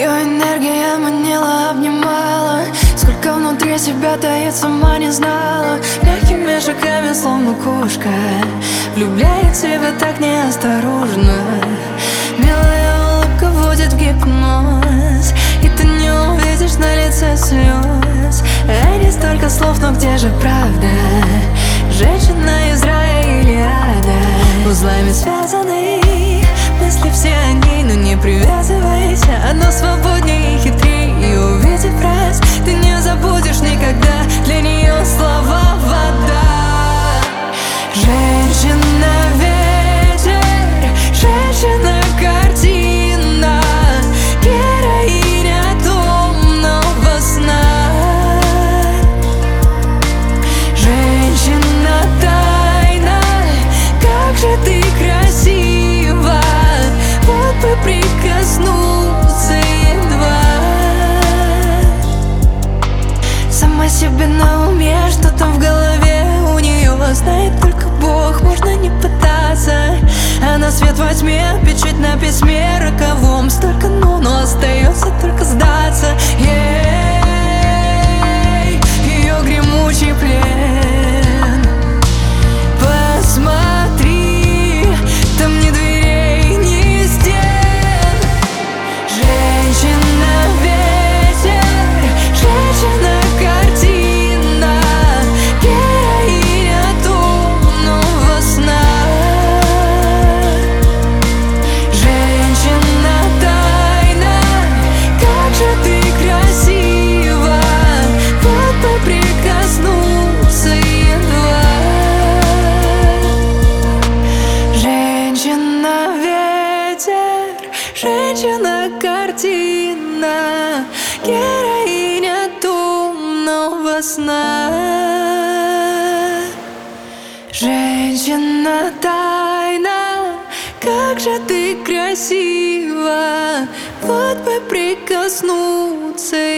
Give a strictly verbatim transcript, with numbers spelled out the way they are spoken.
Ее энергия манила, обнимала. Сколько внутри себя таит, сама не знала. Мягкими шагами, словно кошка, влюбляет себя так неосторожно. Милая улыбка вводит в гипноз, и ты не увидишь на лице слез. А не столько слов, но где же правда? Женщина из рая или ада? Узлами связаны мысли все о ней, но не привязывайся. Она свободнее и хитрее, и увидев раз, ты не забудешь никогда. Для нее слова вода. Женщина-ветер, женщина-картина, героиня томного сна. Женщина-тайна, как же ты красива, вот бы прикоснуться едва. Сама себе на уме, что-то в голове у нее знает только Бог, можно не пытаться. Она свет во тьме, печать на письме роковом. Столько ну, но остается только сдаться. Ей, ее гремучий плен. Посмотри, там ни дверей, ни стен. Женщина-ветер, женщина-картина, героиня томного сна. Женщина-тайна, как же ты красива, вот бы прикоснуться едва. Женщина-ветер, женщина-картина, героиня томного сна. Женщина-тайна, как же ты красива, вот бы прикоснуться